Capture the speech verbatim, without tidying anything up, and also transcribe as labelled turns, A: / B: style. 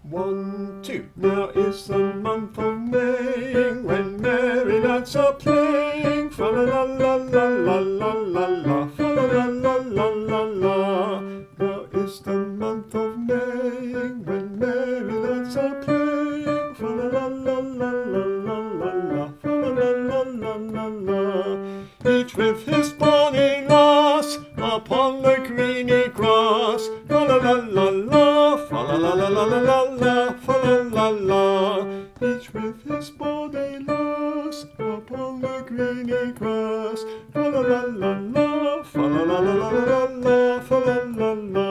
A: One, two. Now is the month of May, when merry lads are playing. Fa la la la la la la la la. Fa la la la la la la. Now is the month of May, when merry lads are playing. Fa la la la la la la la la. Fa la la la la la la. Each with his bonny lass upon the greeny grass. Fa la la la la. Fa la la la la la la la. Fa la la la. Each with his bonny lass upon the greeny grass. Fa la la la la. Fa la la la la la la. Fa la la la.